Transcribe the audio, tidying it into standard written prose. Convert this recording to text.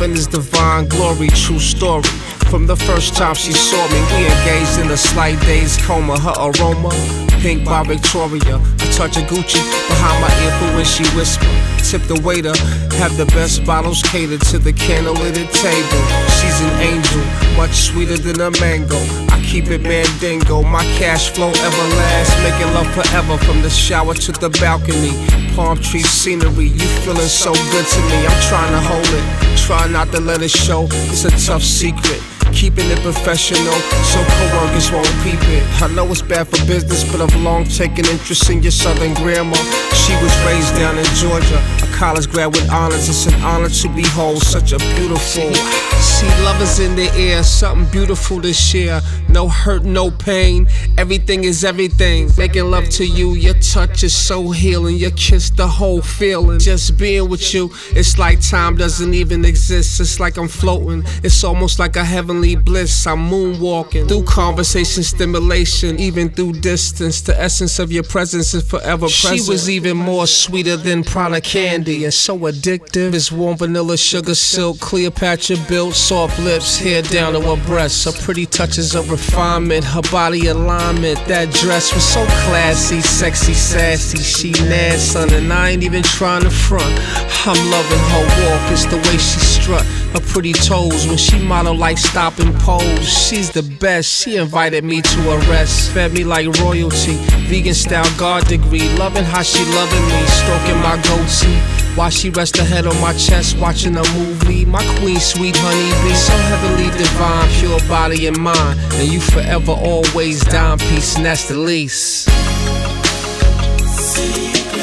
loving is divine glory, true story. From the first time she saw me, we engaged in a slight days coma. Her aroma, pink by Victoria. A touch of Gucci behind my ear for when she whisper. Tip the waiter, have the best bottles catered to the candlelit table. She's an angel, much sweeter than a mango. I keep it mandingo, my cash flow everlast. Making love forever from the shower to the balcony. Palm tree scenery, you feeling so good to me. I'm trying to hold it, try not to let it show. It's a tough secret, keeping it professional so co-workers won't peep it. I know it's bad for business, but I've long taken interest in your southern grandma. She was raised down in Georgia, a college grad with honors. It's an honor to behold such a beautiful. See, love is in the air, something beautiful to share. No hurt, no pain, everything is everything. Making love to you, your touch is so healing. Your kiss, the whole feeling. Just being with you, it's like time doesn't even exist. It's like I'm floating, it's almost like a heavenly bliss. I'm moonwalking through conversation, stimulation, even through distance. The essence of your presence is forever present. She was even more sweeter than Prada candy, and so addictive. It's warm vanilla, sugar silk, Cleopatra built, soft lips, hair down to her breasts. Her pretty touches of refinement, her body alignment. That dress was so classy, sexy, sassy. She mad, son, and I ain't even trying to front. I'm loving her walk, it's the way she strut. Her pretty toes when she model like stop and pose. She's the best, she invited me to her rest. Fed me like royalty, vegan style guard degree. Loving how she loving me, stroking my goatee while she rests her head on my chest, watching a movie. My queen, sweet honeybee, so heavenly divine, pure body and mind. And you forever, always, dime piece, and that's the least.